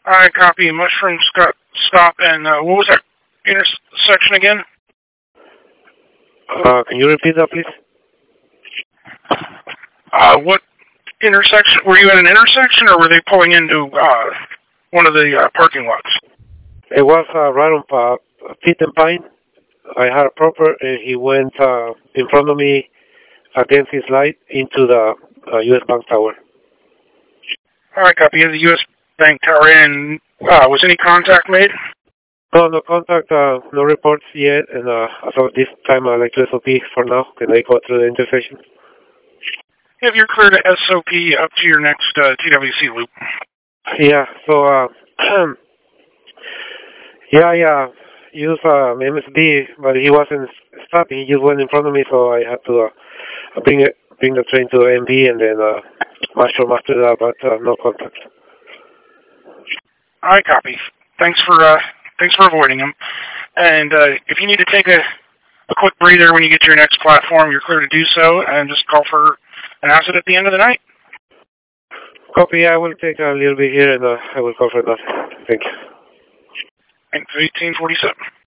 I copy Mushroom Stop, and what was that intersection again? Can you repeat that, please? What intersection? Were you at an intersection, or were they pulling into one of the parking lots? It was right on Pit and Pine. I had a proper, and he went in front of me against his light into the U.S. Bank Tower. All right, copy. The U.S. Bank Tower, and was any contact made? No contact, no reports yet, and so this time I like to SOP for now. Can I go through the intersection? If you're clear to SOP up to your next TWC loop. Yeah, so, I used MSD, but he wasn't stopping. He just went in front of me, so I had to bring the train to MB and then Mushroom after that, but no contact. I copy. Thanks for avoiding him. And if you need to take a quick breather when you get to your next platform, you're clear to do so, and just call for an acid at the end of the night. Copy. I will take a little bit here, and I will call for that. Thank you. Thanks, 1847.